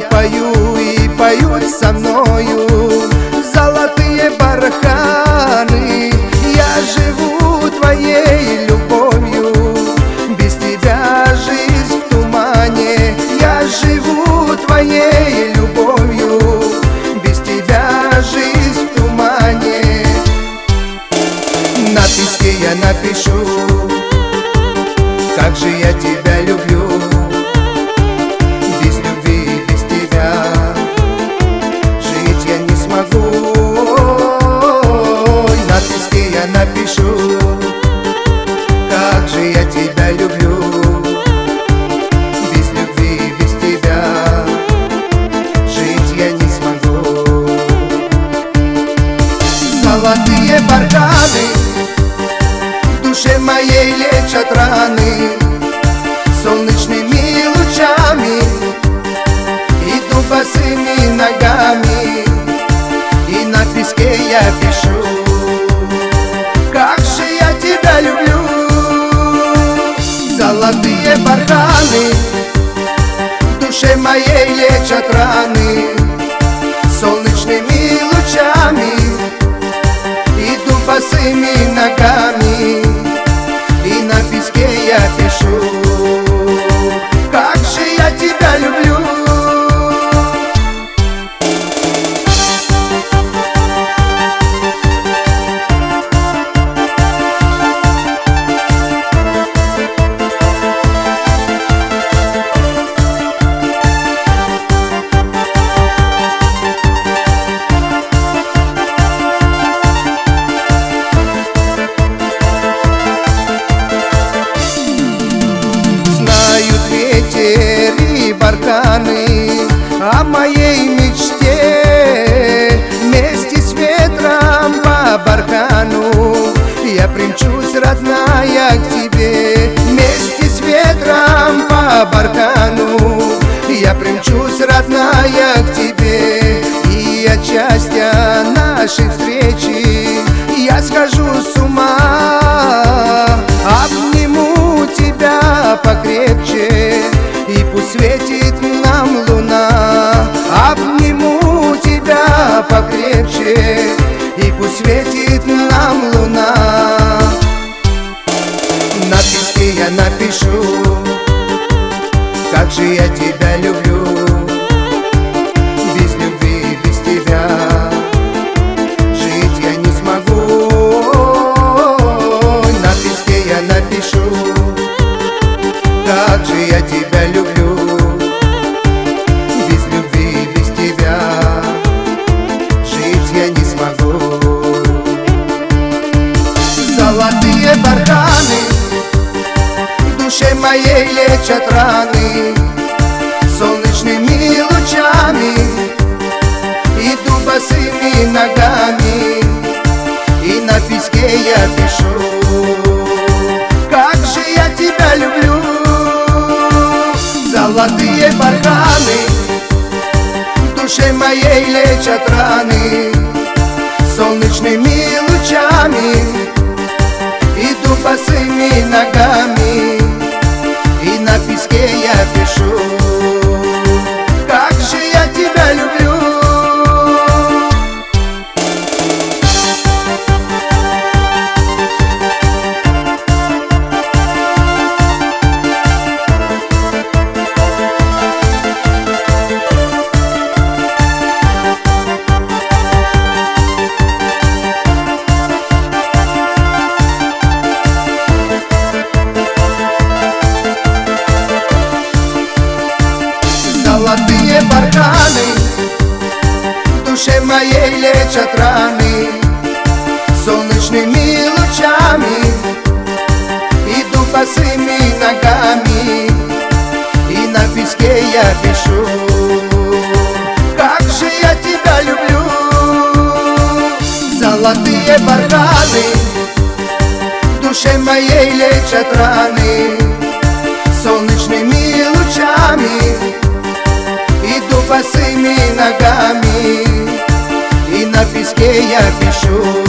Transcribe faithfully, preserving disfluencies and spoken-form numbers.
пою и поют со мною золотые барханы. Я живу твоей любовью, без тебя жизнь в тумане. Я живу твоей любовью, без тебя жизнь в тумане. На песке я напишу, как же я тебя люблю. Без любви, без тебя жить я не смогу. На песке я напишу, как же я тебя люблю. Без любви, без тебя жить я не смогу. Золотые барханы в душе моей лечат раны. Солнечными лучами иду босыми ногами, и на песке я пишу, как же я тебя люблю. Золотые барханы в душе моей лечат раны. Солнечными лучами иду босыми ногами, и на песке я пишу, как же я тебя люблю. Барханы о моей мечте, вместе с ветром по бархану я примчусь, родная, к тебе. Вместе с ветром по бархану я примчусь, родная, к тебе. И от счастья нашей встречи я схожу с ума. Обниму тебя покрепче, и пусть светит нам луна. Обниму тебя покрепче, и пусть светит нам луна. На песке я напишу, как же я тебя люблю. Без любви, без тебя жить я не смогу. На песке я напишу, как же я тебя люблю. Без любви, без тебя жить я не смогу. Золотые барханы в душе моей лечат раны. Солнечными лучами иду босыми ногами, и на песке я пишу, как же я тебя люблю. Золотые барханы в душе моей лечат раны. Солнечными лучами иду босыми ногами, и на песке я пишу, как же я тебя люблю. Золотые барханы в душе моей лечат раны. Солнечными лучами иду босыми ногами, и на песке я пишу, как же я тебя люблю. Золотые барханы в душе моей лечат раны. Солнечными лучами иду босыми ногами, и на песке я пишу,